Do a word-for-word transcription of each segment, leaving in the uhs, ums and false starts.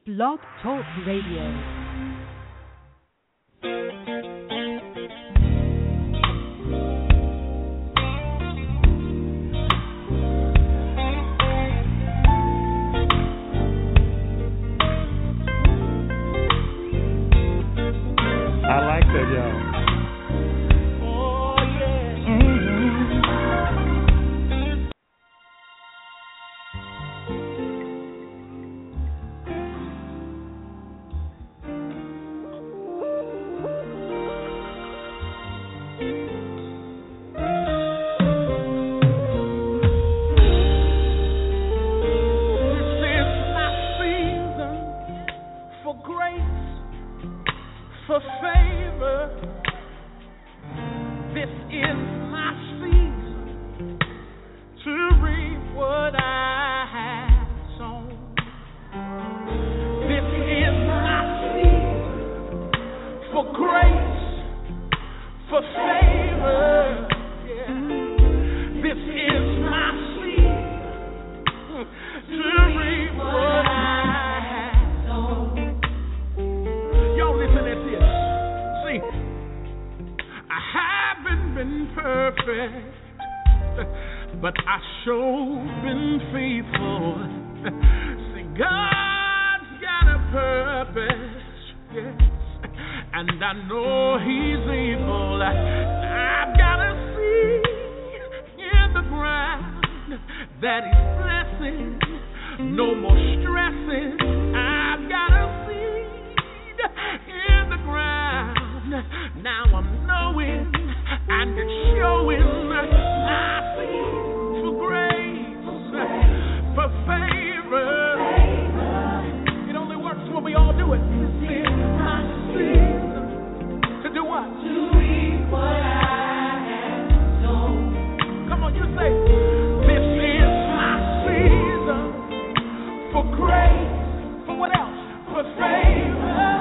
Blog Talk Radio. I like that, y'all. Oh, yeah. This is my season for grace, for favor. This is my season to reap what I have sown. This is my season for grace, for favor. Yeah. This is my season to reap what I have sown. Y'all listen at this. See, I haven't been perfect, but I sure been faithful. See, God's got a purpose, yes, and I know He's able. I've got a seed in the ground that He's blessing. No more stressing. I've got a seed in the ground. Now I'm knowing and it's showing. I see for grace, for favor. It only works when we all do it. This is my season to do what? To reap what I have sown. Come on, you say, this is my season for grace. For what else? For favor.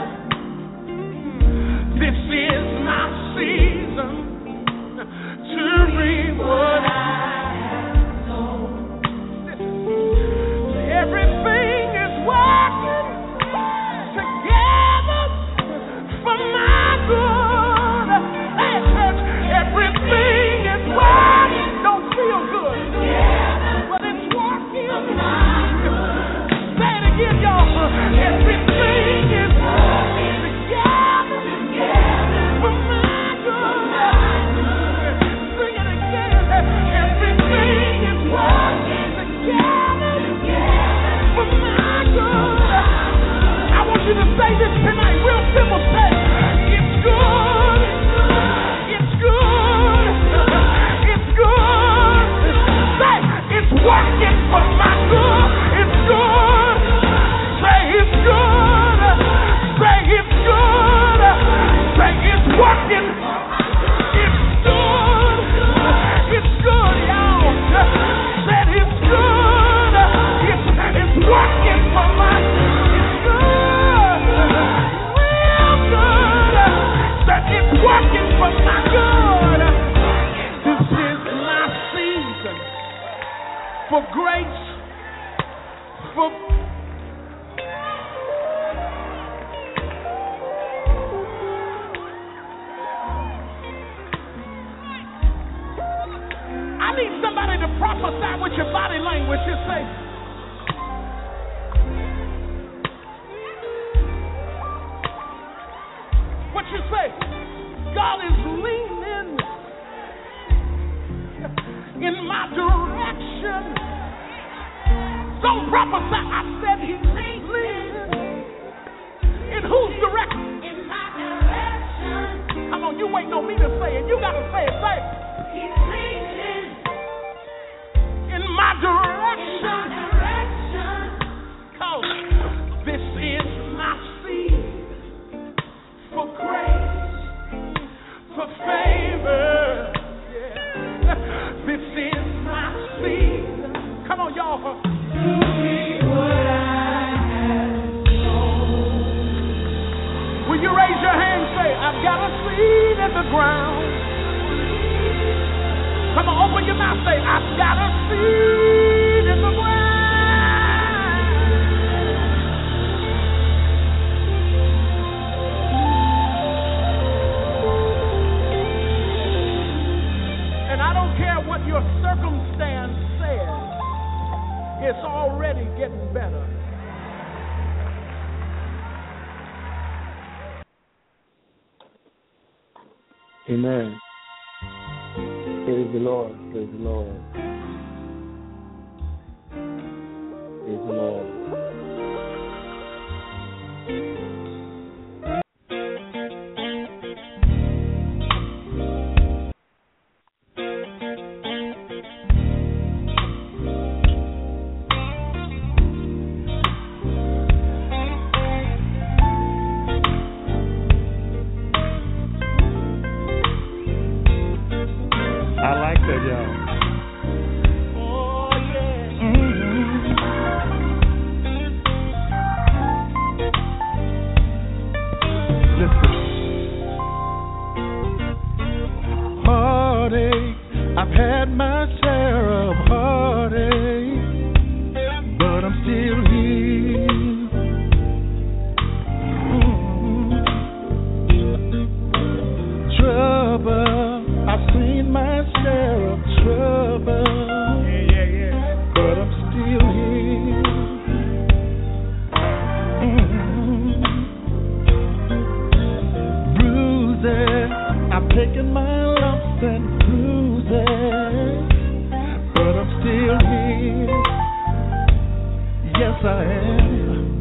This is my season to reap what I have sown. Listen, everything is working together for my good. Hey, church, everything is working. Don't feel good, but it's working for my good. Say it again, y'all. Everything is working together for my good. Sing it again. Everything is working together for my good. I want you to say this tonight, real simple. Say, it's good. It's good. It's good. Say, it's working for my good. It's good. Say, it's good. Say, it's good. Say, it's working. It's good. It's good, y'all. Said it's good. It's, it's working for my. It's good. Real good. Said it's working for my good. This is my season for grace, for I need somebody to prophesy with your body language. Just say, what you say? God is leaning in my direction. Don't prophesy. I said He's leaning. In whose direction? In my direction. Come on, you waiting on me to say it. You gotta say it. Say it. He's leaning in my direction. Cause this is my season for grace, for favor. Yeah. This is my season. Come on, y'all. To be what I have sown. Will you raise your hand and say, I've got a seed in the ground. Come on, open your mouth, say, I've got a seed in the ground. getting better. Amen. Praise the Lord. Praise the Lord. Praise the Lord. I like that, y'all. Oh, yeah. Mm-hmm. Listen. Heartache, I've had my share of heartache, but I'm still here. Mm-hmm. Trouble, I've seen my share of trouble, Yeah, yeah, yeah. but I'm still here. Mm-hmm. Bruises, I've taken my lumps and bruises, but I'm still here. Yes, I am.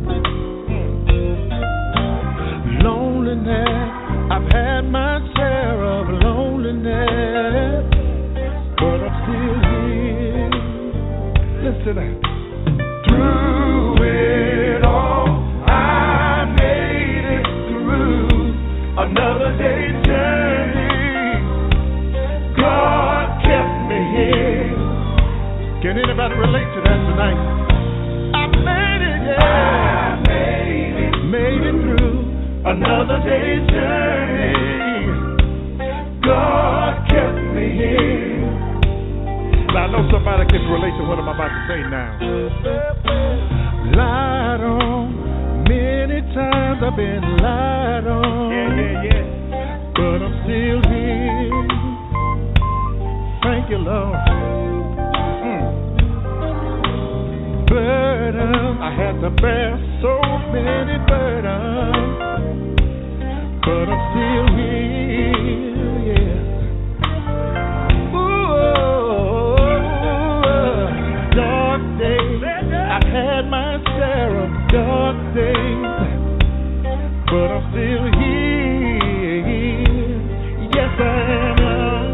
Loneliness, I've had my share of loneliness, but I'm still here. Listen, through it all, I made it through another day's journey. God kept me here. Can anybody relate to that tonight? I made it, yeah. I made it, made it through another day's journey. God kept me here. I know somebody can relate to what I'm about to say now. Lied on, many times I've been lied on. Yeah, yeah, yeah. But I'm still here. Thank you, Lord. Mm. Burden, I had to bear so many burdens, but I'm still here, yeah. Ooh, dark days, I've had my share of dark days, but I'm still here. Yes, I am.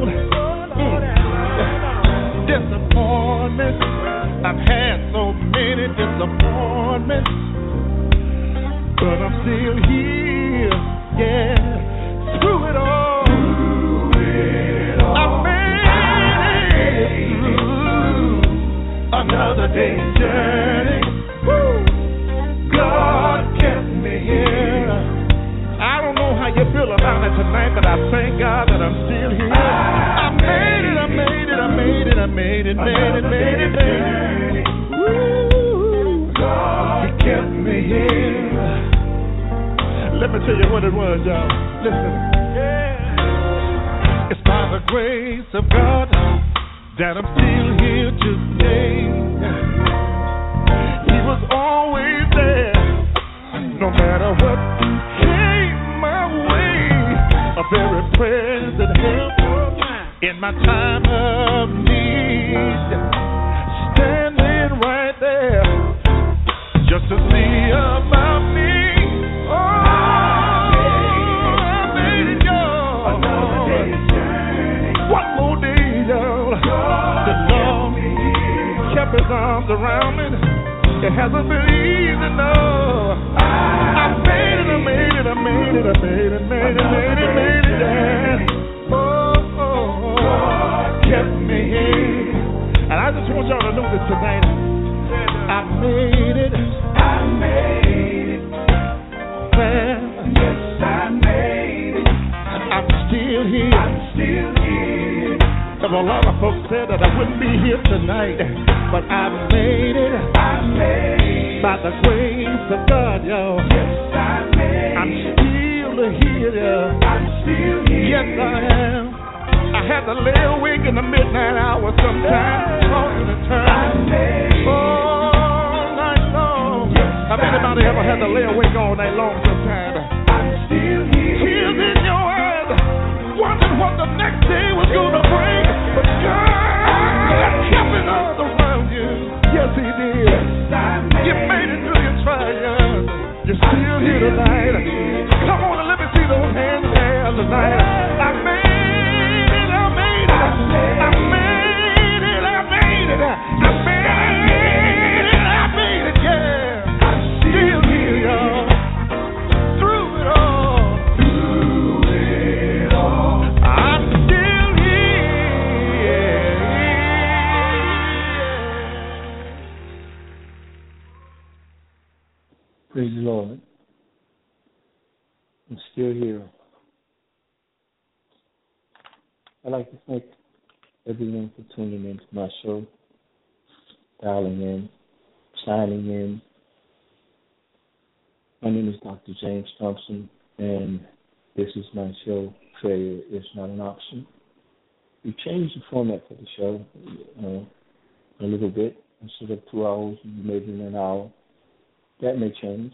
Mm. Disappointment, I've had so many disappointments, but I'm still here. Yeah, through it all, through it all, I made it through another day's journey. Woo. God kept me here. I don't know how you feel about it tonight, but I thank God that I'm still here. I made it, I made it, I made it, I made it, made it, made it, made it. Woo. God, He kept me here. Let me tell you what it was, y'all. Listen. Yeah. It's by the grace of God that I'm still here today. He was always there, no matter what came my way. A very present help in my time of need. Standing right there just to see about me. His arms around me. It hasn't been easy, no. I made it, I made it, I made it, I made it, made it, made it, made it, yeah. Oh, oh, God kept me here. And I just want y'all to know this tonight. I made it. I made it. Well, yes, I made it. I'm still here. I'm still here. A lot of folks said that I wouldn't be here tonight, but I made it. I made it. By the grace of God, y'all. Yes, I made it. I'm still here. I'm still here. Yes, I am. I had to lay awake in the midnight hour sometimes, tossing and turning. I made it. All night Anybody ever had to lay awake all night long sometime? I'm still here. Tears in your eyes, wondering what the next day was gonna bring. But God kept it all around you. Yes, He did. You made it through your trials. You're still here tonight. Come on and let me see those hands there tonight. I made it. I made it. I made it. I made it. I made it. I made it. Yeah. I'm still here, y'all. Through it all. Through it all. I'm still here. Praise the Lord. I'm still here. I'd like to thank everyone for tuning in to my show, dialing in, signing in. My name is Doctor James Thompson, and this is my show, Failure is Not an Option. We changed the format for the show uh, a little bit. Instead of two hours, maybe an hour. That may change.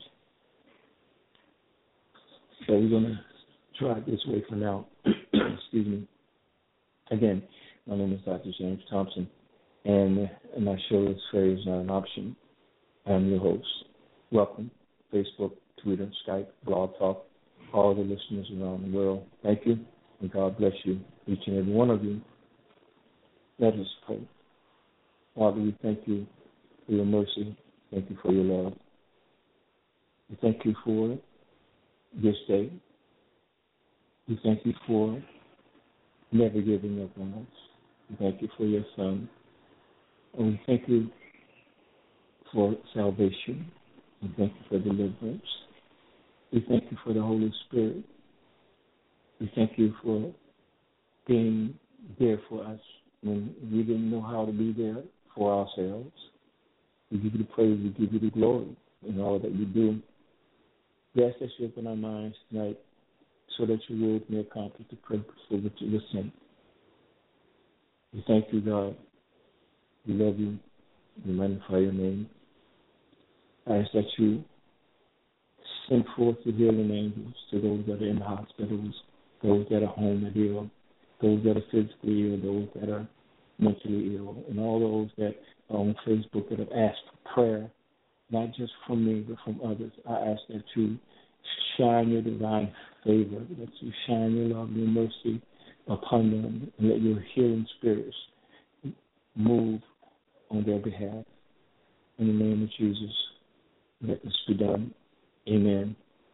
So we're going to try it this way for now. Excuse me. Again, my name is Doctor James Thompson, and my show is Failure is Not an Option. I'm your host. Welcome. Facebook, Twitter, Skype, Blog Talk, all the listeners around the world. Thank you, and God bless you, each and every one of you. Let us pray. Father, we thank you for your mercy. Thank you for your love. We thank you for this day. We thank you for never giving up on us. We thank you for your Son. And we thank you for salvation. We thank you for deliverance. We thank you for the Holy Spirit. We thank you for being there for us when we didn't know how to be there for ourselves. We give you the praise. We give you the glory in all that you do. We ask that you open our minds tonight so that your word may accomplish the purpose for which it was sent. We thank you, God. We love you. We magnify your name. I ask that you send forth the healing angels to those that are in the hospitals, those that are home and ill, those that are physically ill, those that are mentally ill, and all those that are on Facebook that have asked for prayer, not just from me, but from others. I ask that you shine your divine favor, that you shine your love and your mercy upon them, and let your healing spirits move on their behalf. In the name of Jesus, let this be done. Amen.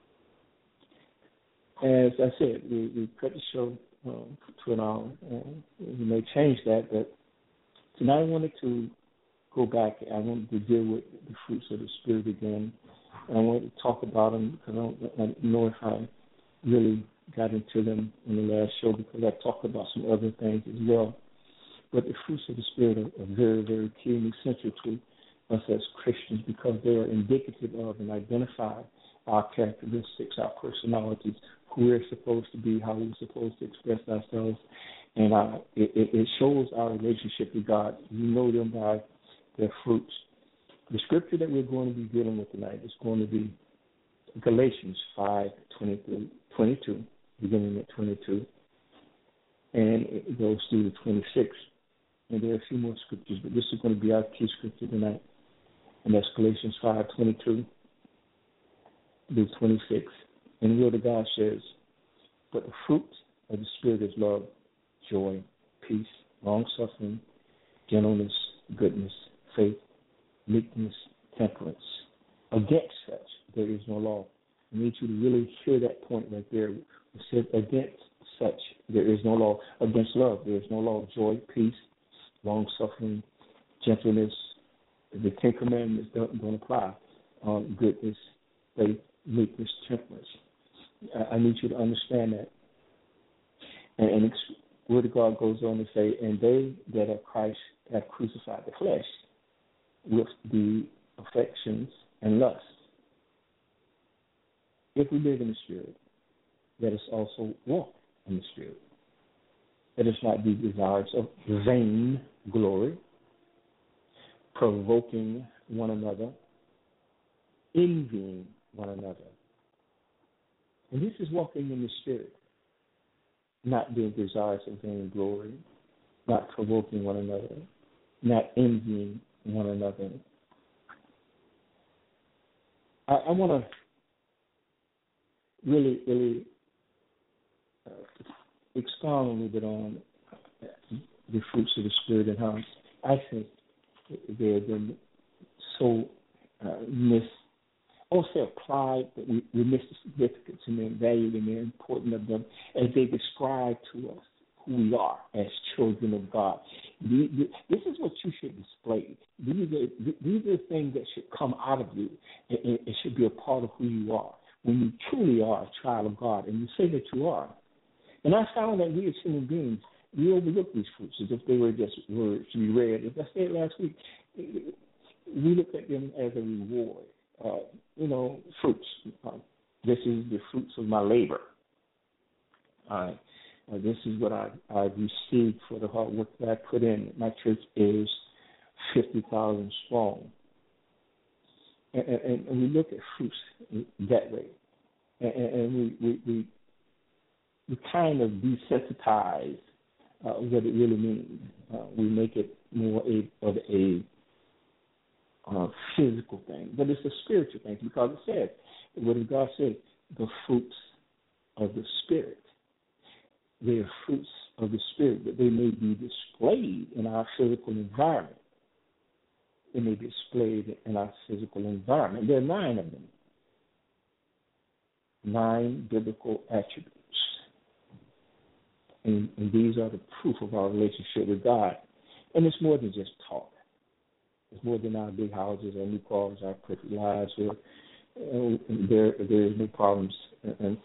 As I said, we, we cut the show um, to an hour. Uh, we may change that, but tonight I wanted to go back. I wanted to deal with the fruits of the Spirit again. And I wanted to talk about them because I don't, I don't know if I really got into them in the last show because I talked about some other things as well. But the fruits of the Spirit are, are very, very key and essential to us as Christians because they are indicative of and identify our characteristics, our personalities, who we're supposed to be, how we're supposed to express ourselves. And uh, it, it shows our relationship with God. You know them by their fruits. The scripture that we're going to be dealing with tonight is going to be Galatians five, twenty-two, beginning at twenty-two, and it goes through to twenty-six. And there are a few more scriptures, but this is going to be our key scripture tonight, and that's Galatians five, twenty-two through twenty-six. And the Word of God says, but the fruit of the Spirit is love, joy, peace, long-suffering, gentleness, goodness, faith, meekness, temperance. Against such, there is no law. I need you to really hear that point right there. It said, against such, there is no law. Against love, there is no law. Joy, peace, long-suffering, gentleness. The Ten Commandments don't, don't apply. Um, goodness, faith, meekness, temperance. I, I need you to understand that. And, and it's, the Word of God goes on to say, and they that are Christ have crucified the flesh with the affections and lusts. If we live in the Spirit, let us also walk in the Spirit. Let us not be desirous of vain glory, provoking one another, envying one another. And this is walking in the Spirit, not being desirous of vainglory, not provoking one another, not envying one another. I, I want to really, really uh, expound a little bit on the fruits of the Spirit and how I think they have been so uh, mis, also applied that we, we miss the significance and the value and the importance of them as they describe to us who we are as children of God. This is what you should display. These are, these are things that should come out of you. It, it should be a part of who you are. When you truly are a child of God, and you say that you are. And I found that we as human beings, we overlook these fruits as if they were just words to be read. As I said last week, we look at them as a reward. Uh, you know, fruits. Uh, this is the fruits of my labor. Uh, uh, this is what I, I've received for the hard work that I put in. My church is fifty thousand strong. And, and, and we look at fruits that way. And, and we, we, we, we kind of desensitize uh, what it really means. Uh, we make it more a, of a uh, physical thing, but it's a spiritual thing because it says, what does God say? The fruits of the Spirit. They are fruits of the Spirit, but they may be displayed in our physical environment. They may be displayed in our physical environment. There are nine of them. Nine biblical attributes. And, and these are the proof of our relationship with God. And it's more than just talk. It's more than our big houses, our new cars, our perfect lives. Or, and there, there is no problems. And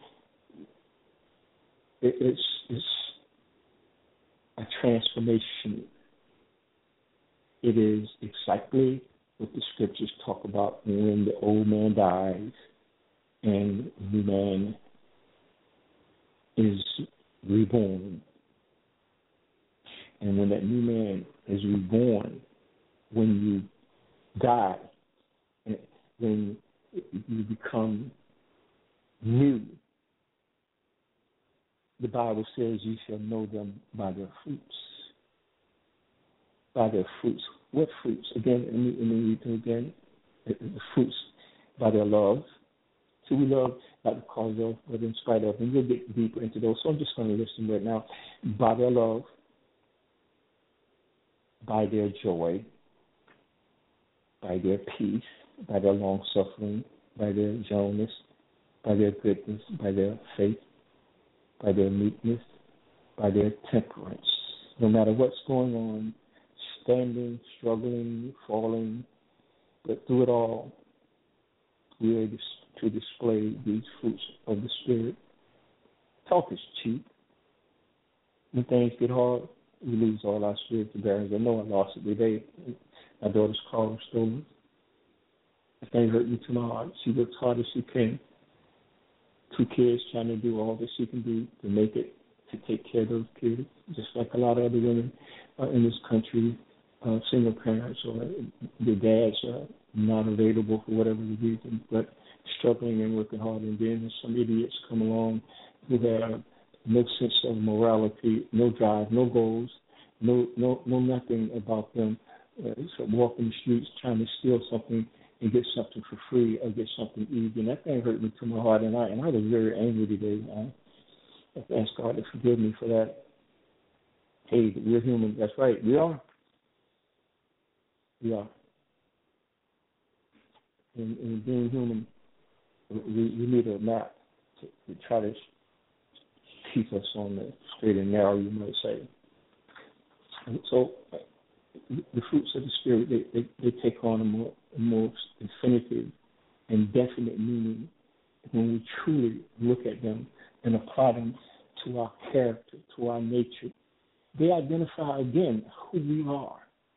it, it's, it's a transformation. It is exactly what the scriptures talk about when the old man dies and the new man is reborn. And when that new man is reborn, when you die, when you become new, the Bible says you shall know them by their fruits. By their fruits. What fruits? Again, let me, let me read them again. The, the fruits by their love. So we love not because of, but in spite of. And we'll get deeper into those. So I'm just going to listen right now. By their love, by their joy, by their peace, by their long suffering, by their gentleness, by their goodness, by their faith, by their meekness, by their temperance. No matter what's going on, standing, struggling, falling, but through it all, we are to display these fruits of the Spirit. Talk is cheap. When things get hard, we lose all our spiritual bearings. I know I lost it today. My daughter's car was stolen. If things hurt me too hard, she works hard as she can. Two kids trying to do all that she can do to make it, to take care of those kids, just like a lot of other women uh, in this country, uh, single parents or their dads are not available for whatever the reason, but struggling and working hard. And then some idiots come along who have no sense of morality, no drive, no goals, no no no nothing about them. Uh, so walking the streets trying to steal something and get something for free or get something easy. And that thing hurt me to my heart, and I and I was very angry today. I, I asked God to forgive me for that. Hey, we're human. That's right. We are. We are. And, and being human, we, we need a map to, to try to keep us on the straight and narrow, you might say. And so the fruits of the Spirit, they, they, they take on a more, a more definitive and definite meaning when we truly look at them and apply them to our character, to our nature. They identify, again, who we are.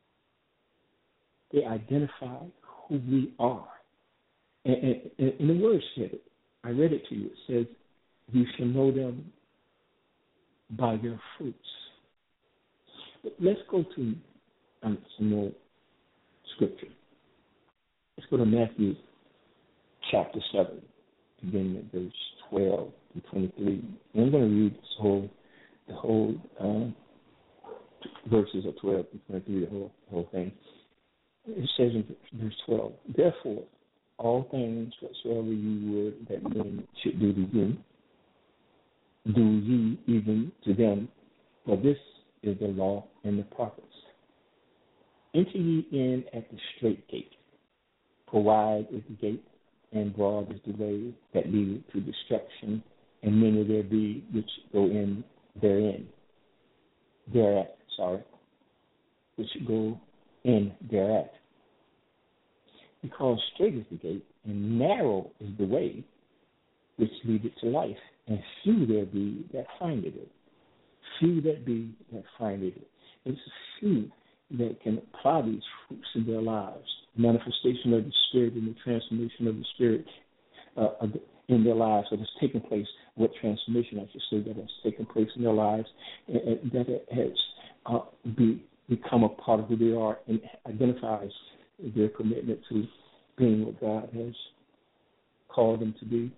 They identify who we are. And, and, and the word said it. I read it to you. It says, you shall know them by their fruits. But let's go to um, some more scripture. Let's go to Matthew chapter seven, beginning at verse twelve to twenty-three. And I'm going to read this whole, the whole uh, verses of twelve to twenty-three, the whole, the whole thing. It says in verse twelve, therefore, all things whatsoever you would that men should do to you, do ye even to them, for this is the law and the prophets. Enter ye in at the strait gate, for wide is the gate, and broad is the way that leadeth to destruction, and many there be which go in therein. Thereat, sorry, which go in thereat. Because straight is the gate, and narrow is the way which leadeth to life, and few there be that find it. Few that be that find it. It's few that can apply these fruits in their lives. Manifestation of the Spirit and the transformation of the Spirit uh, in their lives that has taken place. What transformation, I should say, that has taken place in their lives, and, and that it has uh, be, become a part of who they are and identifies their commitment to being what God has called them to be.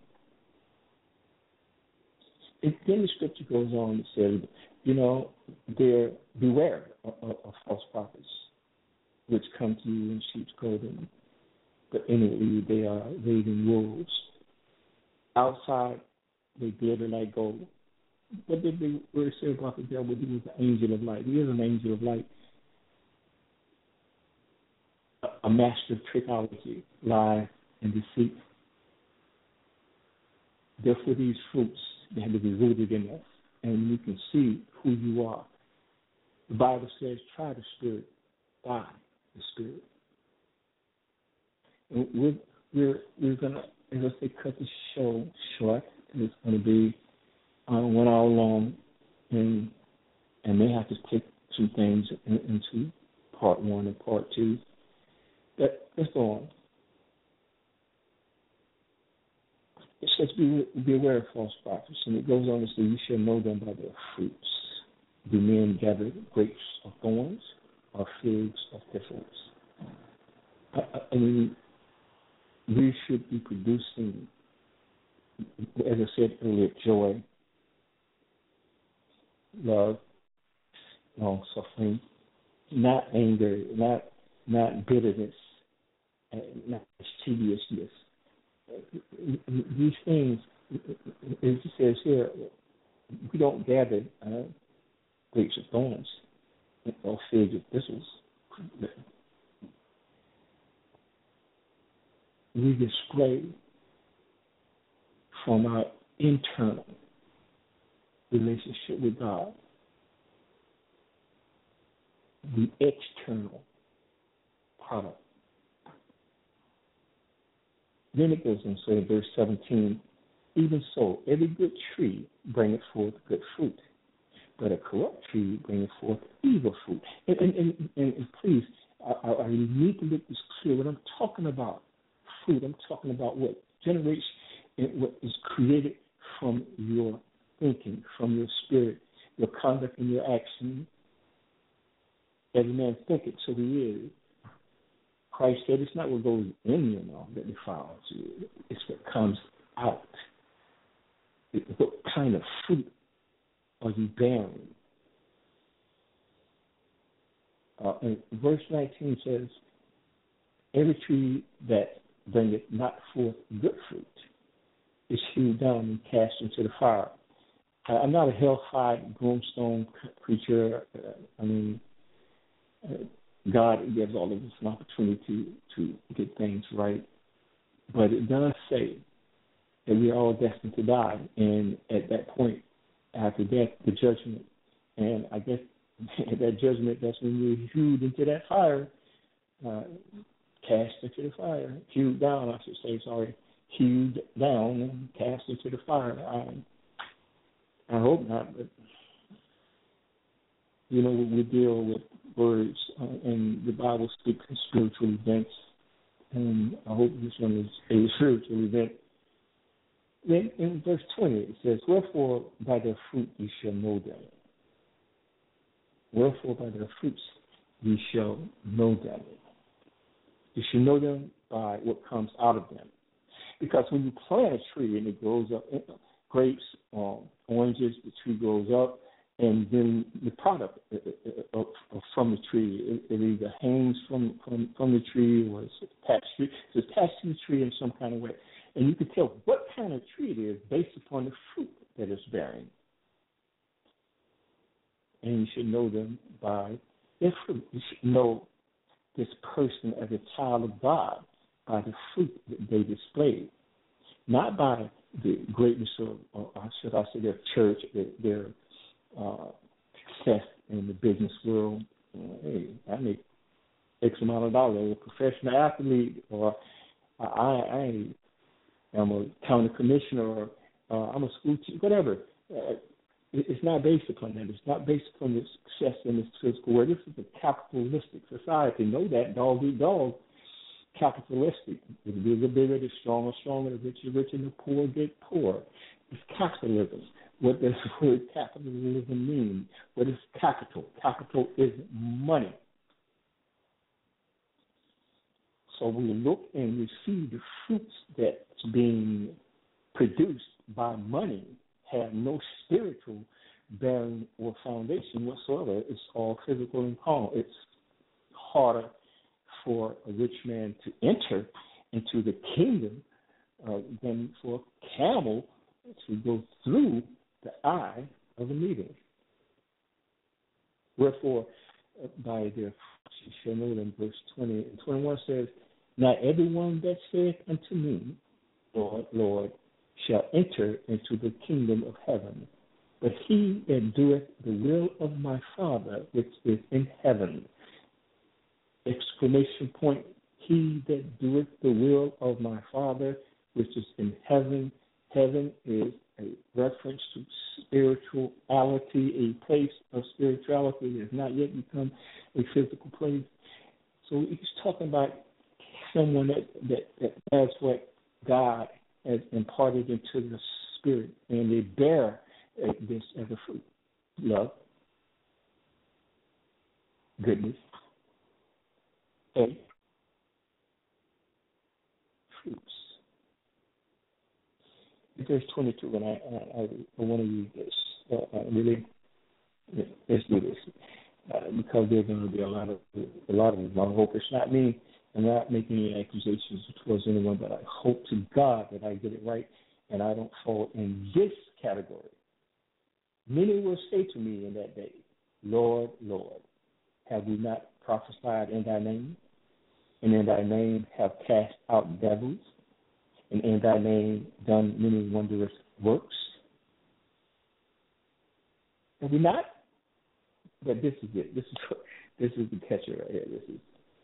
And then the scripture goes on and says, you know, there beware of, of, of false prophets, which come to you in sheep's clothing, but inwardly they are ravening wolves. Outside they glitter like gold. What did the word say about the devil? He was the angel of light. He is an angel of light. A master of trickology, lie, and deceit. Therefore, these fruits, they have to be rooted in us, and you can see who you are. The Bible says, try the Spirit by the Spirit. And we're, we're, we're going to, as I say, cut the show short. It's going to be uh, one hour long, and, and may have to take some things in, into part one and part two. But let's go on. It says, be, be aware of false prophets. And it goes on to say, you shall know them by their fruits. Do men gather grapes of thorns or figs of thistles? I, I mean, we should be producing, as I said earlier, joy, love, long suffering, not anger, not not bitterness, uh, not tediousness. These things, as it says here, we don't gather uh, grapes of thorns or figs of thistles. We display from our internal relationship with God the external product. Then it goes on to say in verse seventeen, even so, every good tree bringeth forth good fruit, but a corrupt tree bringeth forth evil fruit. And, and, and, and please, I, I need to make this clear. When I'm talking about fruit, I'm talking about what generates and what is created from your thinking, from your spirit, your conduct and your action. Every man thinketh, so he is. Christ said it's not what goes in your mouth that defiles you. It's what comes out. It, what kind of fruit are you bearing? Uh, and verse nineteen says, every tree that bringeth not forth good fruit is hewed down and cast into the fire. Uh, I'm not a hellfire brimstone preacher. Uh, I mean, uh, God gives all of us an opportunity to, to get things right. But it does say that we are all destined to die. And at that point, after death, the judgment. And I guess at that judgment, that's when you're hewed into that fire, uh, cast into the fire, hewed down, I should say, sorry, hewed down and cast into the fire. I, I hope not, but, you know, we deal with words, uh, and the Bible speaks of spiritual events, and I hope this one is a spiritual event. Then in verse twenty, it says, wherefore by their fruit ye shall know them. Wherefore by their fruits ye shall know them. You shall know them by what comes out of them. Because when you plant a tree and it grows up, grapes, um, oranges, the tree grows up, and then the product uh, uh, uh, from the tree, it, it either hangs from, from, from the tree or it's attached to, it's attached to the tree in some kind of way. And you can tell what kind of tree it is based upon the fruit that it's bearing. And you should know them by their fruit. You should know this person as a child of God by the fruit that they display, not by the greatness of, or should I say, their church, their, their uh, success in the business world. Hey, I make X amount of dollars as a professional athlete, or I, I am a county commissioner, or uh, I'm a school teacher, whatever. Uh, It's not based upon that. It's not based upon the success in this physical world. This is a capitalistic society. Know that, dog eat dog. Capitalistic. The bigger, bigger, the stronger, stronger, the richer, richer, the poor get poor. It's capitalism. What does the word capitalism mean? What is capital? Capital is money. So we look and we see the fruits that's being produced by money have no spiritual bearing or foundation whatsoever. It's all physical and carnal. It's harder for a rich man to enter into the kingdom uh, than for a camel to go through the eye of a needle. Wherefore, uh, by their fruits you shall know them, verse twenty and twenty-one says, not everyone that saith unto me, Lord, Lord, shall enter into the kingdom of heaven, but he that doeth the will of my Father which is in heaven. Exclamation point, he that doeth the will of my Father which is in heaven. Heaven is a reference to spirituality, a place of spirituality that has not yet become a physical place. So he's talking about someone that, that, that has what God has imparted into the spirit, and they bear uh, this as a fruit: love, goodness, faith, fruits. Verse twenty-two, and I, I, I want to read this. Uh, I really, let's do this uh, because there's going to be a lot of a lot of them. I hope it's not me. I'm not making any accusations towards anyone, but I hope to God that I get it right and I don't fall in this category. Many will say to me in that day, Lord, Lord, have we not prophesied in thy name? And in thy name have cast out devils? And in thy name done many wondrous works? Have we not? But this is it. This is this is the catcher right here. This is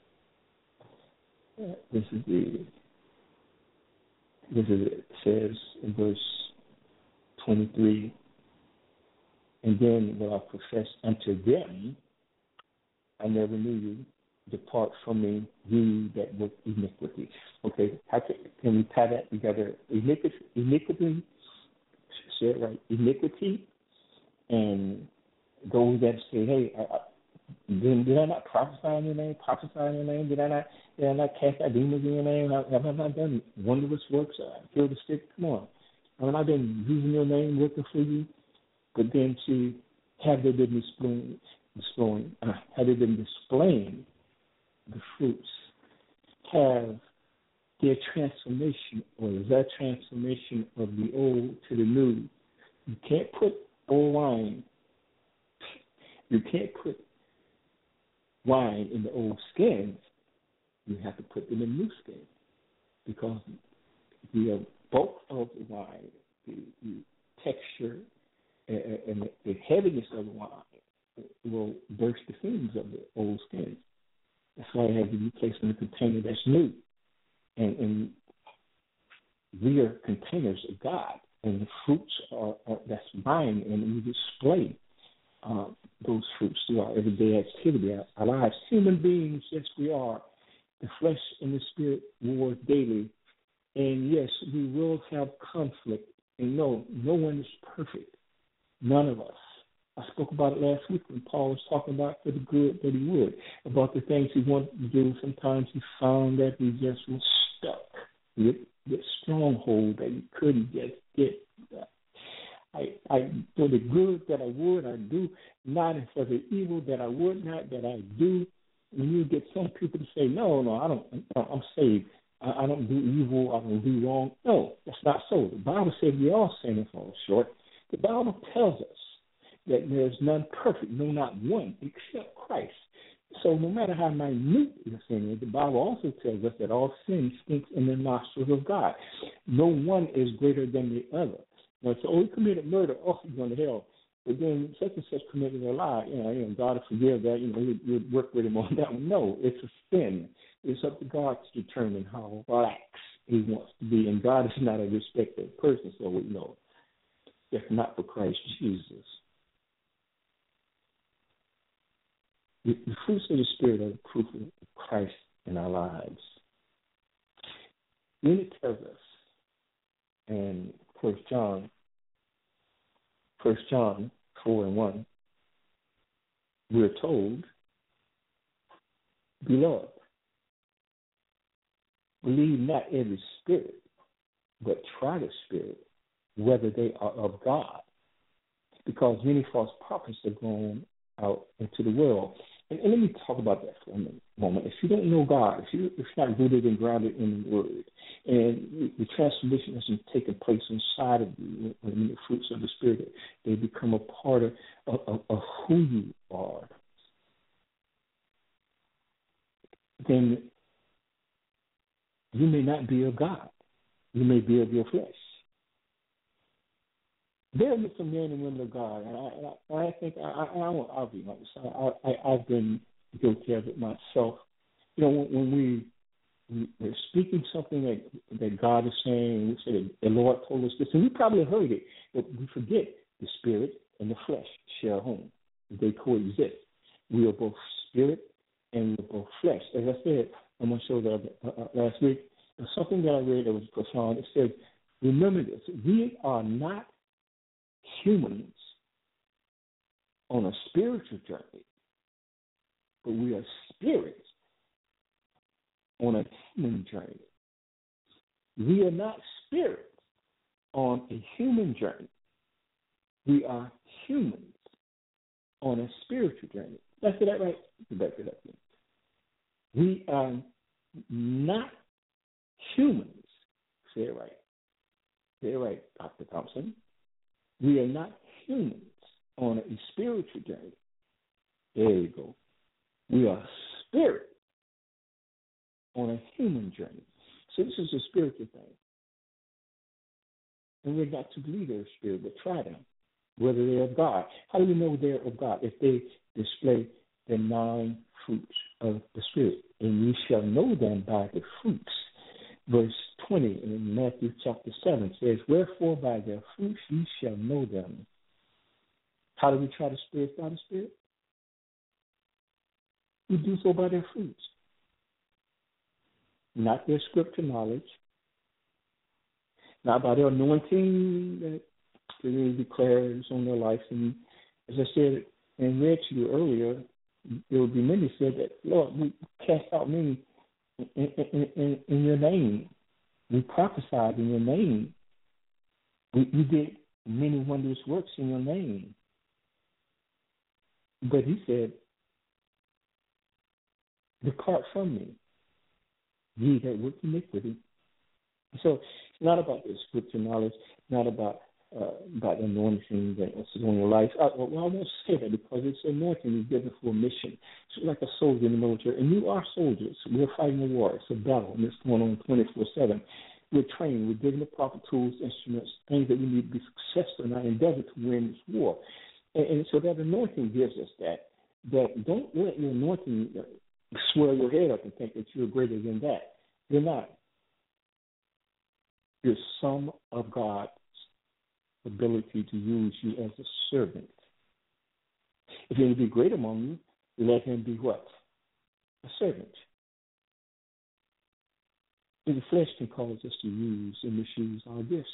This is the, this is it. It says in verse twenty-three, and then will I profess unto them, I never knew you, depart from me, you that work iniquity. Okay, how can, can we tie that together? Iniquity, iniquity, say it right, iniquity, and those that say, hey, I, I, Did, did I not prophesy in your name? Prophesy in your name? Did I not? Did I not cast out demons in your name? Have, have I not done wondrous works? I killed the sick. Come on, haven't I been using your name, working for you? But then see, have they been displaying, displaying uh, have they been displaying the fruits? Have their transformation, or is that transformation of the old to the new? You can't put old wine. You can't put wine in the old skins. You have to put them in new skins, because the uh, bulk of the wine, the, the texture, and, and the, the heaviness of the wine will burst the fumes of the old skins. That's why it has to be placed in a container that's new. And, and we are containers of God, and the fruits are, are that's mine, and we display Uh, those fruits through our everyday activity, our, our lives. Human beings, yes, we are. The flesh and the spirit war daily. And yes, we will have conflict. And no, no one is perfect. None of us. I spoke about it last week when Paul was talking about for the good that he would, about the things he wanted to do. Sometimes he found that he just was stuck with this stronghold that you couldn't just get. I, I, for the good that I would, I do not, and for the evil that I would not, that I do. When you get some people to say, no, no, I don't, no, I'm saved. I, I don't do evil. I don't do wrong. No, that's not so. The Bible says we all sin and fall short. The Bible tells us that there's none perfect, no, not one, except Christ. So no matter how minute the sin is, the Bible also tells us that all sin stinks in the nostrils of God. No one is greater than the other. Now, so, oh, he committed murder, oh, he's going to hell. But then such and such committed a lie, you know, you know God will forgive that, you know, you would work with him on that one. No, it's a sin. It's up to God to determine how lax he wants to be. And God is not a respecter of persons, so we know, if not for Christ Jesus. The, the fruits of the Spirit are the proof of Christ in our lives. Then it tells us, and First John, First John four and one, we're told, beloved, believe not every spirit, but try the spirit, whether they are of God, because many false prophets are gone out into the world. And, and let me talk about that for a moment. If you don't know God, if, you, if you're not rooted and grounded in the Word, and the transformation hasn't taken place inside of you, when the fruits of the Spirit, they become a part of, of, of who you are, then you may not be of God. You may be of your flesh. There are some men and women of God, and I, I, I think I, I, I won't, I'll be honest. I, I, I've been guilty of it myself. You know, when, when we we're speaking something that that God is saying, and we say that the Lord told us this, and we probably heard it, but we forget the spirit and the flesh share a home. They coexist. We are both spirit and we're both flesh. As I said, I'm going to show that uh, last week. There's something that I read that was profound. It said, remember this, we are not humans on a spiritual journey, but we are spirits on a human journey. We are not spirits on a human journey. We are humans on a spiritual journey. Did I say that right? Back to that. We are not humans. Say it right. Say it right, Doctor Thompson. We are not humans on a spiritual journey. There you go. We are spirit on a human journey. So this is a spiritual thing. And we're not to believe they're spirit, but try them, whether they're of God. How do we know they're of God? If they display the nine fruits of the Spirit. And ye shall know them by the fruits. Verse twenty in Matthew chapter seven says, wherefore by their fruits ye shall know them. How do we try the Spirit by the Spirit? We do so by their fruits. Not their scripture knowledge, not by their anointing that they declares on their life. And as I said and read to you earlier, there will be many said that, Lord, we cast out many in, in, in, in your name. We prophesied in your name. We, we did many wondrous works in your name. But he said, depart from me, ye that work iniquity. So it's not about the scripture knowledge, not about uh, about the anointing that is on your life. I, well, I won't say that because it's anointing is given for a mission. It's like a soldier in the military, and you are soldiers. We're fighting a war. It's a battle, and it's going on twenty-four seven. We're trained. We're given the proper tools, instruments, things that we need to be successful in our endeavor to win this war. And, and so that anointing gives us that. That don't let your anointing swell your head up and think that you're greater than that. You're not. You're some of God's ability to use you as a servant. If he will be great among you, let him be what? A servant. And the flesh can cause us to use and misuse our gifts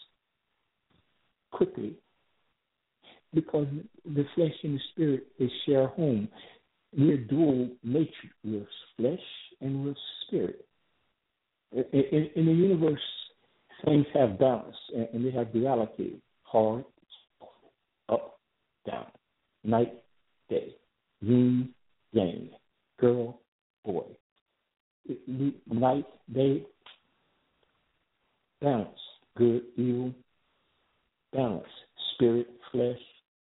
quickly because the flesh and the spirit, they share a home. We're dual nature. We're flesh and we're spirit. In, in, in the universe things have balance and, and they have duality, hard, up, down, night, day, yin, yang, girl, boy, night, day, balance, good, evil, balance, spirit, flesh,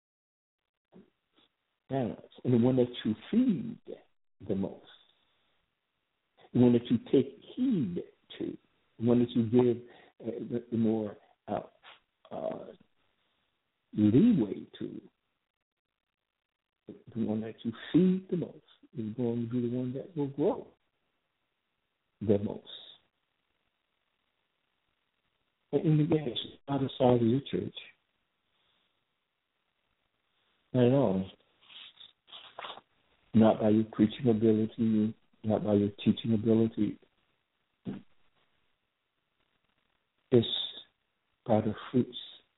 balance. And the one that you feed the most, the one that you take heed to, the one that you give uh, the, the more uh, uh, leeway to, the one that you feed the most is going to be the one that will grow the most. And in the gas, not the size of your church. Not at all. Not by your preaching ability, not by your teaching ability. It's by the fruits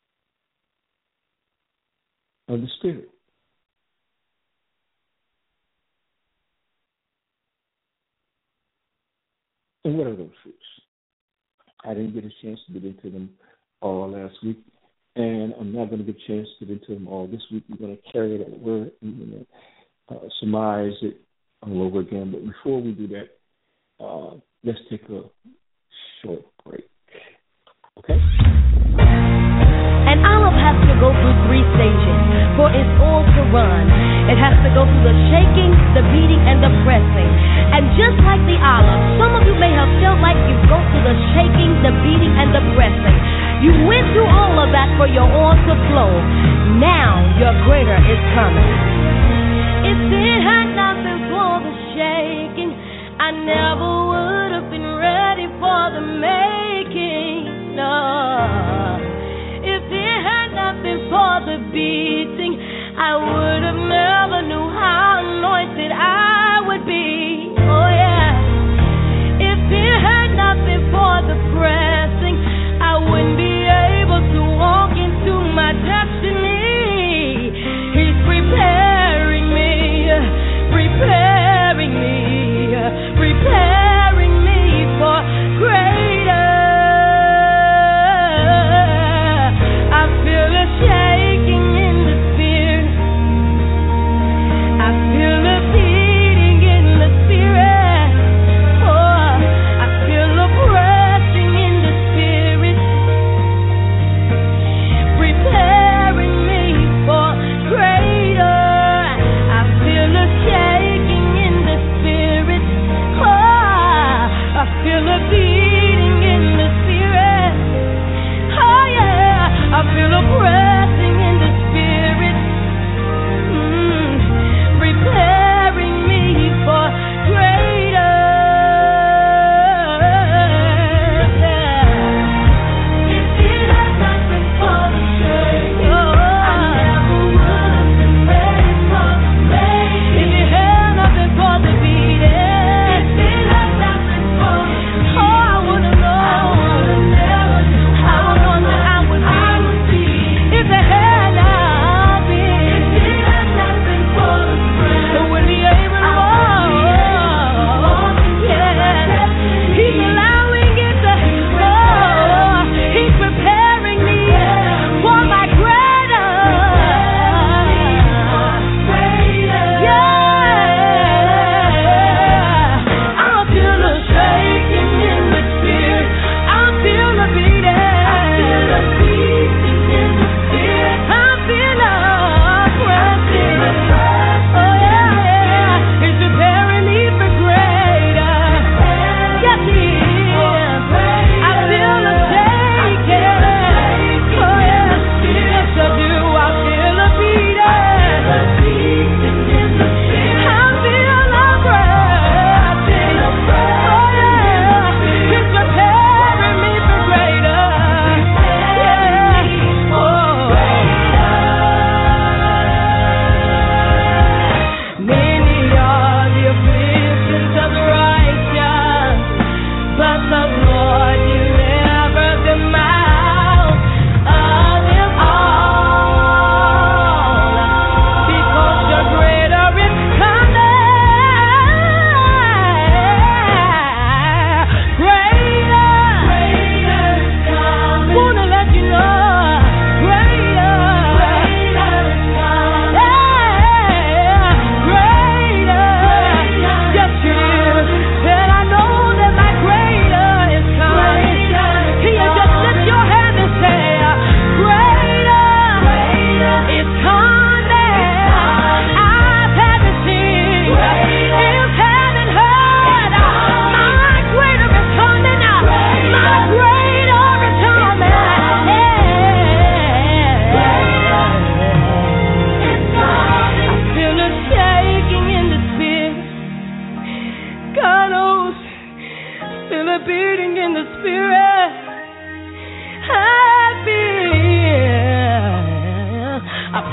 of the Spirit. And what are those fruits? I didn't get a chance to get into them all last week, and I'm not going to get a chance to get into them all this week. We're going to carry that word and we're going to uh, surmise it all over again. But before we do that, uh, let's take a short break. Okay? An olive has to go through three stages for its oil to run. It has to go through the shaking, the beating, and the pressing. And just like the olive, some of you may have felt like you go through the shaking, the beating, and the pressing. You went through all of that for your oil to flow. Now your greater is coming. If it had not been for the shaking, I never would have been ready for the making. No. If it had not been for the beating, I would have never knew how anointed I would be. Oh yeah. If it had not been for the pressing, I wouldn't be able to walk into my destiny. He's preparing me, preparing me, preparing me for greater.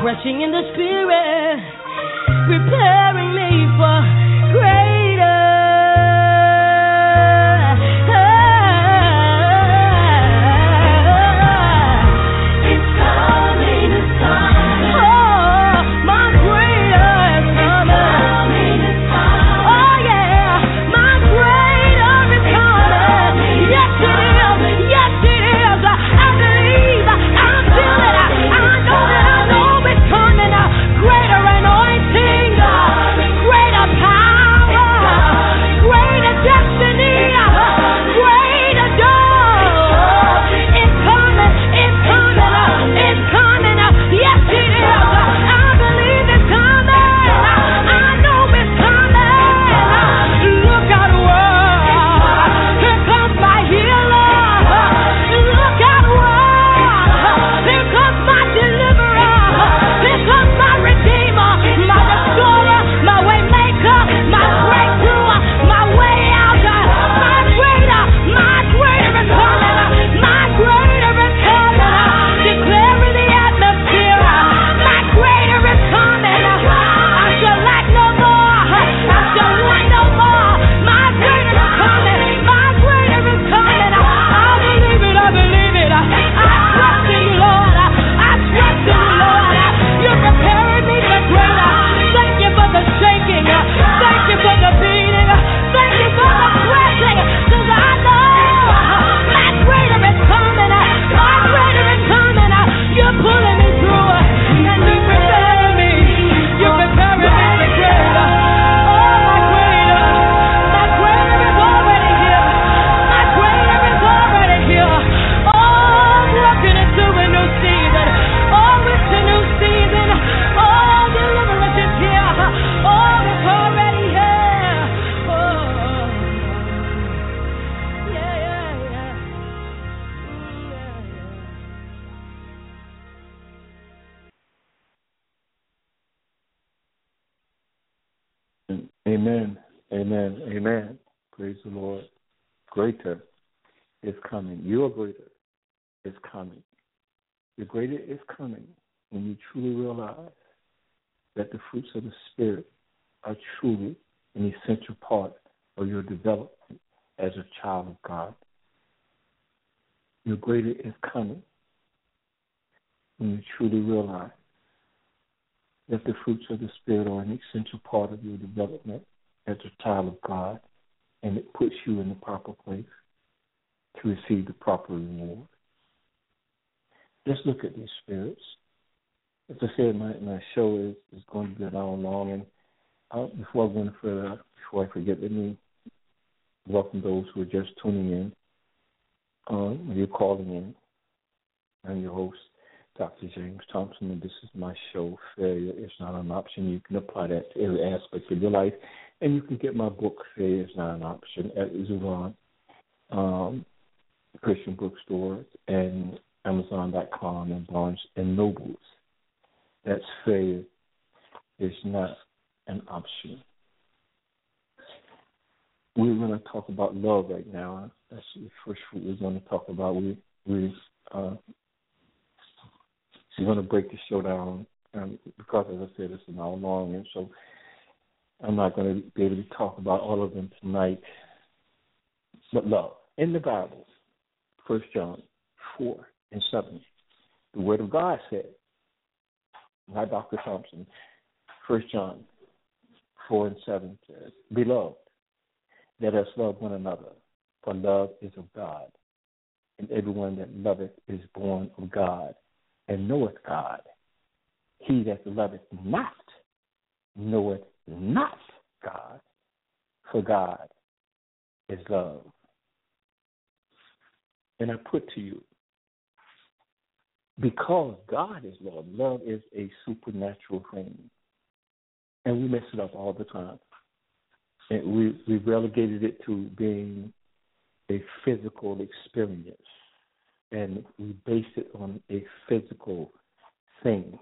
refreshing in the spirit, preparing me for greater. It's coming, it's coming. Oh, my greater is coming. It's coming. Oh yeah, my greater is coming. Yes it is, yes it is. I believe, I feel it, I know that I know it's coming. Greater anointing, greater power, greater destiny, greater door. It's coming, it's coming, it's coming. Yes it is. I believe it's coming. I know it's coming. Look out, world. Here comes my healer. Look out, world. Here comes my deliverer. Here comes my redeemer, my restorer, my way maker, my breakthrough, my way out. My greater, my greater is coming. My greater is coming. Declare in the atmosphere. My greater is coming. I shall lack no more. I shall want no more. My greater is coming. My greater is coming. I believe it. I believe it. I trust in you, Lord. I trust in you, Lord. You're preparing me for greater. Thank you for the shaking. Thank you for the beating. Thank you for the pressing. Because I know my greater is coming. My greater is coming. You're pulling me through. And you're preparing me. You're preparing me for greater. Oh, my greater. My greater is already here. My greater is already here. Oh, walking into a new season. Oh, it's a new season. Oh, deliverance is here. Oh, it's already here. Oh, yeah, yeah, yeah. Mm, yeah, yeah. Amen. Amen. Amen. Praise the Lord. Greater is coming. Your greater is coming. The greater is coming when you truly realize that the fruits of the Spirit are truly an essential part of your development as a child of God. Your greater is coming when you truly realize that the fruits of the Spirit are an essential part of your development as a child of God, and it puts you in the proper place to receive the proper reward. Let's look at these spirits. As I said, my, my show is, is going to be an hour long, and uh, before I go any further, before I forget, let me welcome those who are just tuning in. Um, you're calling in. I'm your host, Doctor James Thompson, and this is my show, Failure is Not an Option. You can apply that to every aspect of your life, and you can get my book, Failure is Not an Option, at Zuron, um, Christian bookstores, and Amazon dot com, and Barnes and Nobles. That's Failure is Not an Option. We're going to talk about love right now. That's the first fruit we're going to talk about. We, we, uh, we're going to break the show down um, because, as I said, it's an hour long, and so I'm not going to be able to talk about all of them tonight. But love. In the Bible, First John four and seven, the Word of God said, not Doctor Thompson, First John four and seven says, Beloved, let us love one another, for love is of God, and everyone that loveth is born of God, and knoweth God. He that loveth not knoweth not God, for God is love. And I put to you, because God is love, love is a supernatural thing. And we mess it up all the time. And we, we relegated it to being a physical experience. And we base it on a physical thing.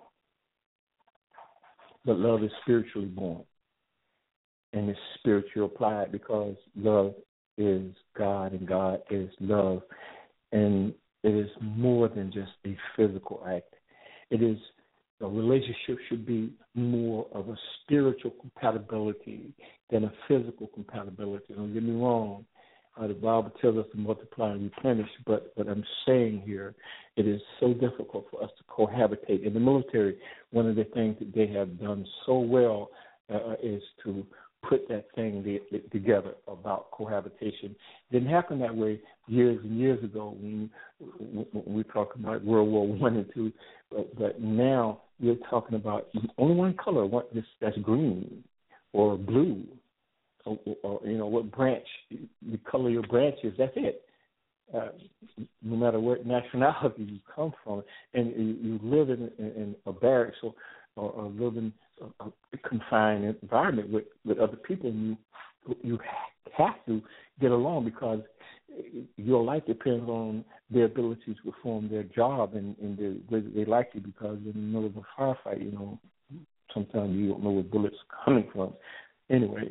But love is spiritually born. And it's spiritually applied because love is God and God is love. And it is more than just a physical act. It is A relationship should be more of a spiritual compatibility than a physical compatibility. Don't get me wrong. Uh, the Bible tells us to multiply and replenish, but what I'm saying here, it is so difficult for us to cohabitate. In the military, one of the things that they have done so well uh, is to put that thing the, the, together about cohabitation. Didn't happen that way years and years ago when, when we talk about World War One and Two, but, but now we're talking about only one color, one, that's green or blue, or, or you know what branch, the color of your branch is. That's it. Uh, no matter what nationality you come from, and you, you live in, in, in a barracks or, or, or live in a, a confined environment with, with other people, and you you have to get along because your life depends on their ability to perform their job and, and the way that they like you, because in the middle of a firefight, you know, sometimes you don't know where bullets are coming from. Anyway,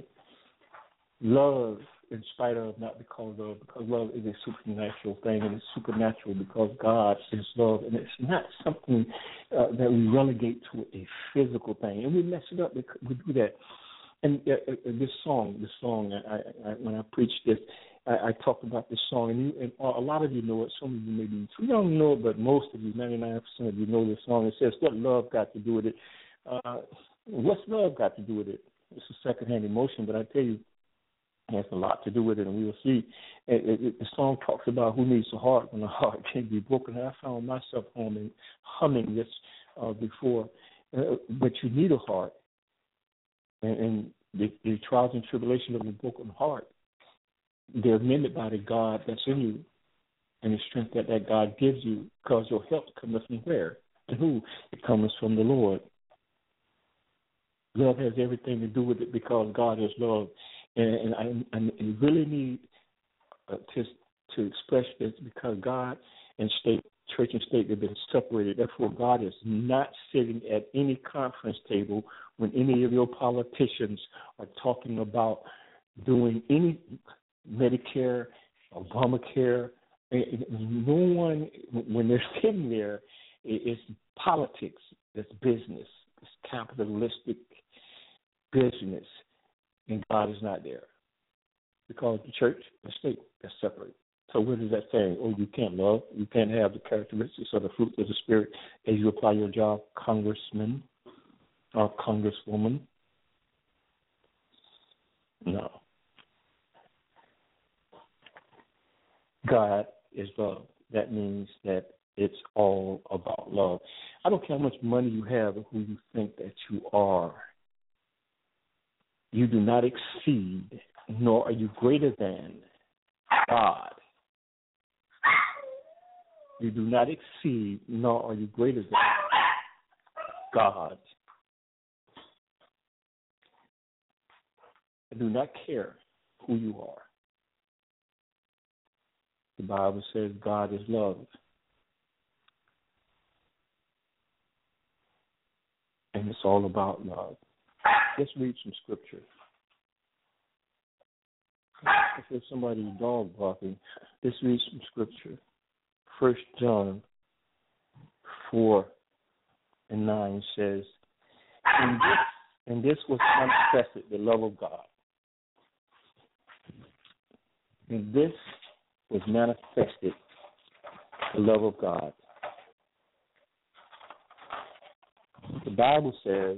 love in spite of, not because of, because love is a supernatural thing, and it's supernatural because God is love, and it's not something uh, that we relegate to a physical thing, and we mess it up. We do that. And uh, uh, this song, this song, I, I, when I preached this, I, I talked about this song, and, you, and a lot of you know it. Some of you maybe you don't know it, but most of you, ninety-nine percent of you, know this song. It says, "What love got to do with it?" Uh, what's love got to do with it? It's a secondhand emotion, but I tell you, it has a lot to do with it, and we will see. It, it, it, the song talks about who needs a heart when the heart can be broken. I found myself humming, humming this uh, before, uh, but you need a heart. And, and the, the trials and tribulations of a broken heart, they're amended by the God that's in you and the strength that that God gives you, because your help comes from where? And who? It comes from the Lord. Love has everything to do with it because God is love. And, and I, I really need uh, to, to express this because God and state, church and state have been separated. Therefore, God is not sitting at any conference table when any of your politicians are talking about doing any Medicare, Obamacare. No one, when they're sitting there, it's politics, it's business, it's capitalistic business, and God is not there because the church and state are separate. So what is that saying? Oh, you can't love, you can't have the characteristics or the fruit of the Spirit as you apply your job, congressman or congresswoman? No. God is love. That means that it's all about love. I don't care how much money you have or who you think that you are. You do not exceed, nor are you greater than God. You do not exceed, nor are you greater than God. I do not care who you are. The Bible says God is love. And it's all about love. Let's read some scripture. If there's somebody's dog barking, let's read some scripture. First John four and nine says, and this, and this was manifested, the love of God. And this was manifested, the love of God. The Bible says,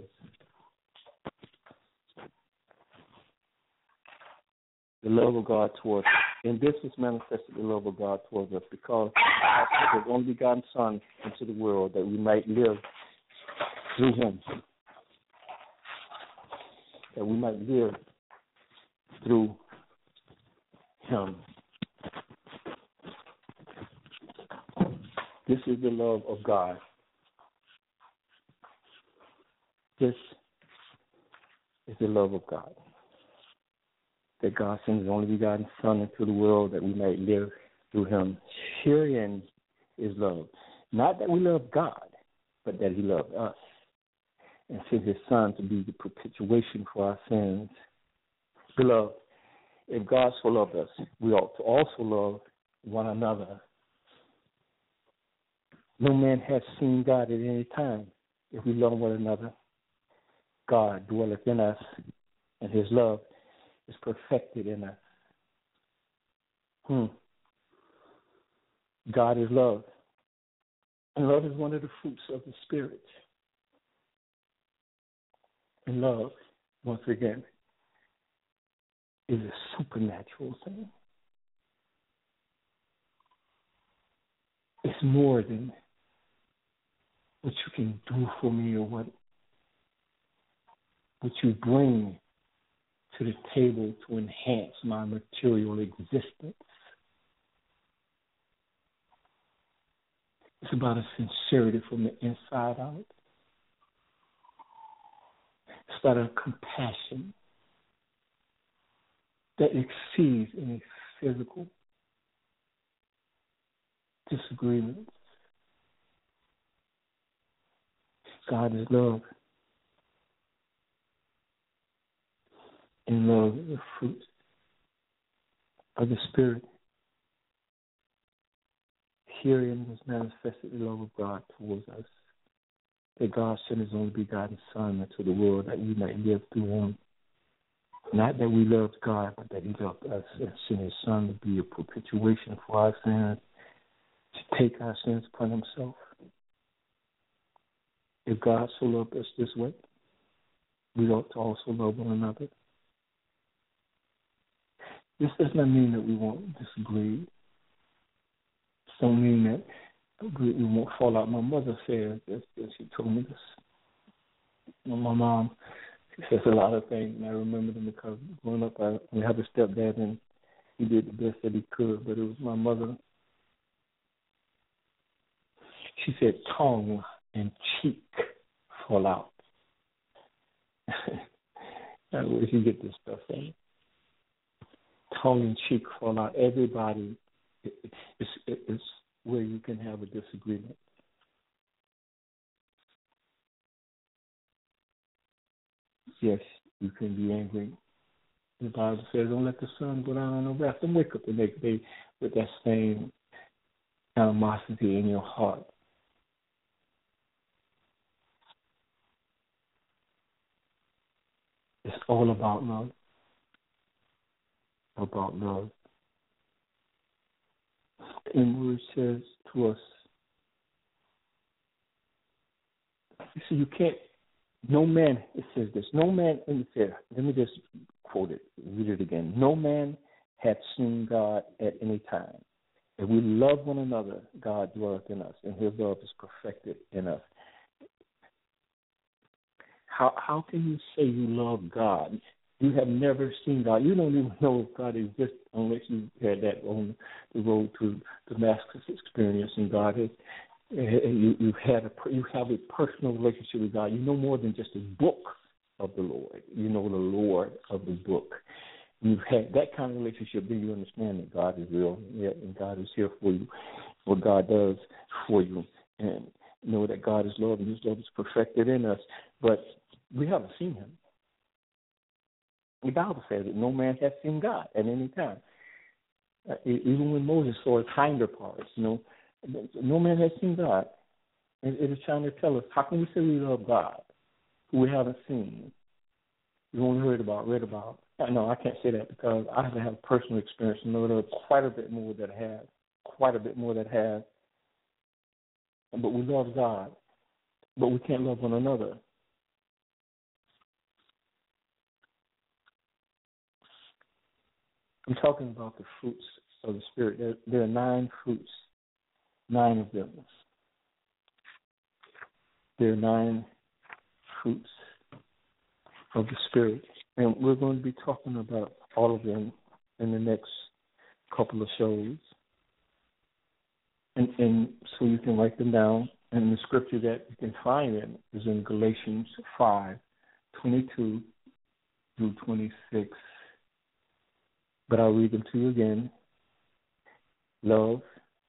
the love of God towards us. And this was manifested, the love of God towards us, because God sent His only begotten Son into the world that we might live through Him. That we might live through Him. This is the love of God. This is the love of God. That God sent His only begotten Son into the world that we might live through Him. Herein is love. Not that we love God, but that He loved us and sent His Son to be the propitiation for our sins. Beloved, if God so loved us, we ought to also love one another. No man has seen God at any time. if we love one another, God dwelleth in us, and his love is perfected in us. Hmm. God is love. And love is one of the fruits of the Spirit. And love, once again, is a supernatural thing. It's more than what you can do for me or what, what you bring to the table to enhance my material existence. It's about a sincerity from the inside out. It's about a compassion that exceeds any physical disagreements. God is love. And love is the fruit of the Spirit. Herein was manifested the love of God towards us, that God sent his only begotten Son into the world that we might live through him. Not that we loved God, but that he loved us and sent his Son to be a propitiation for our sins, to take our sins upon himself. If God so loved us this way, we ought to also love one another. This does not mean that we won't disagree. It don't mean that we won't fall out. My mother said this, she told me this. My mom, she says a lot of things, and I remember them because growing up, I, we had a stepdad, and he did the best that he could, but it was my mother. She said, tongue and cheek fall out. That's where she get this stuff from. Tongue and cheek fall out. Everybody, it's, it's where you can have a disagreement. Yes, you can be angry. The Bible says, don't let the sun go down on the wrath and wake up the next day with that same animosity in your heart. It's all about love. About love. And where it says to us, you see, you can't, no man, it says this, no man, let me, say, let me just quote it, read it again. No man hath seen God at any time. If we love one another, God dwelleth in us, and his love is perfected in us. How how can you say you love God? You have never seen God. You don't even know if God exists unless you had that on the road to Damascus experience, and God has. You you had a you have a personal relationship with God. You know more than just a book of the Lord. You know the Lord of the book. You've had that kind of relationship, then you understand that God is real, and God is here for you. What God does for you, and know that God is love, and his love is perfected in us. But we haven't seen him. The Bible says that no man has seen God at any time. Uh, even when Moses saw his hinder parts, you know, no man has seen God. It, it is trying to tell us, how can we say we love God who we haven't seen? We only heard about, read about. No, I can't say that because I haven't had a personal experience. You know, there are quite a bit more that I have, quite a bit more that I have. But we love God, but we can't love one another. I'm talking about the fruits of the Spirit. There, there are nine fruits, nine of them. There are nine fruits of the Spirit. And we're going to be talking about all of them in the next couple of shows. And, and so you can write them down. And the scripture that you can find them is in Galatians five, twenty-two through twenty-six. But I'll read them to you again. Love,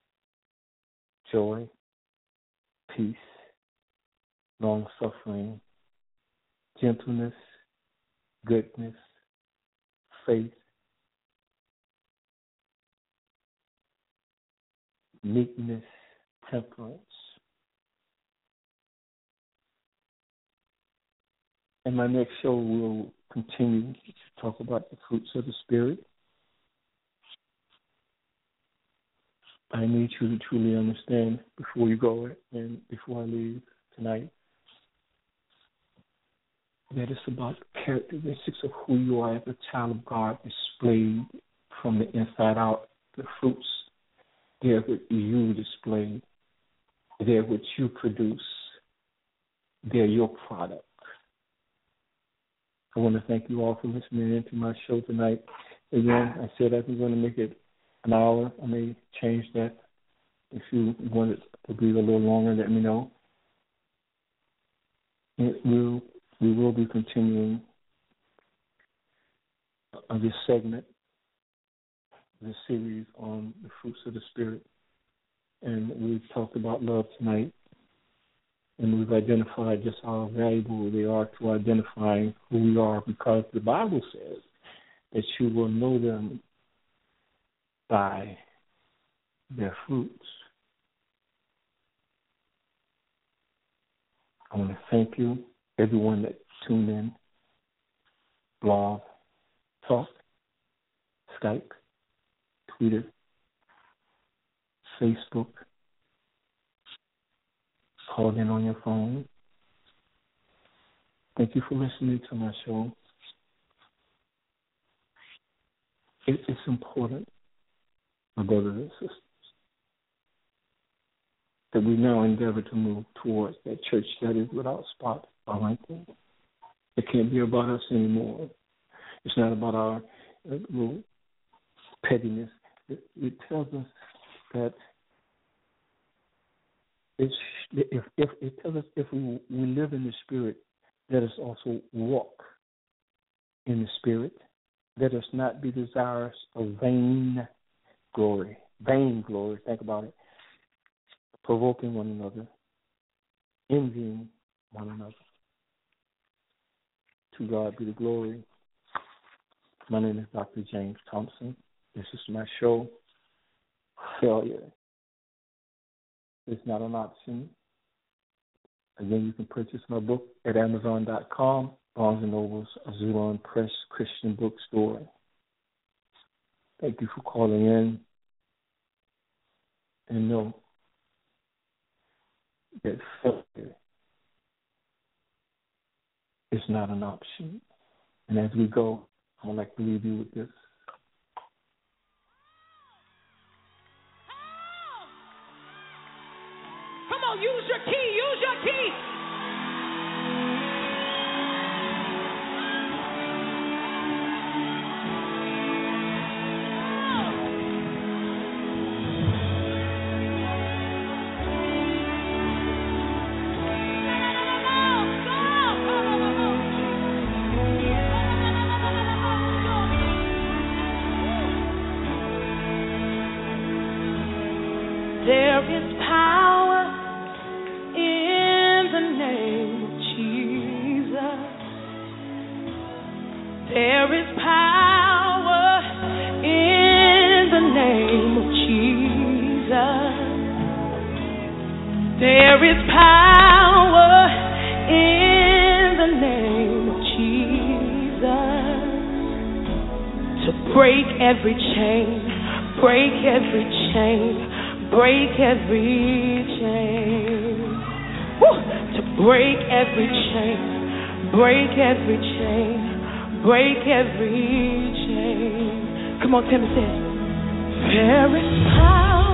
joy, peace, long-suffering, gentleness, goodness, faith, meekness, temperance. In my next show, we'll continue to talk about the fruits of the Spirit. I need you to truly understand before you go and before I leave tonight that it's about characteristics of who you are as a child of God displayed from the inside out. The fruits, they're what you display. They're what you produce. They're your product. I want to thank you all for listening in to my show tonight. Again, I said I was going to make it an hour. I may change that. If you want it to be a little longer, let me know. It will, we will be continuing on this segment, this series on the fruits of the Spirit. And we've talked about love tonight. And we've identified just how valuable they are to identifying who we are, because the Bible says that you will know them by their fruits. I want to thank you, everyone that tuned in, blog, talk, Skype, Twitter, Facebook, call in on your phone. Thank you for listening to my show. It is important, my brothers and sisters, that we now endeavor to move towards that church that is without spot or wrinkle. It can't be about us anymore. It's not about our uh, little pettiness. It, it tells us that it's, if, if it tells us if we, we live in the Spirit, let us also walk in the Spirit. Let us not be desirous of vain glory. Vain glory, think about it. Provoking one another, envying one another. To God be the glory. My name is Doctor James Thompson. This is my show, Failure is Not an Option. Again, you can purchase my book at Amazon dot com, Barnes and Noble's, Azulon Press Christian Bookstore. Thank you for calling in. And know that failure is not an option. And as we go, I would like to leave you with this. Come on, use your key, use your key. There is power in the name of Jesus. There is power in the name of Jesus. There is power in the name of Jesus to break every chain, break every chain. Break every chain. Woo! To break every chain. Break every chain. Break every chain. Come on, Timothy. There is power.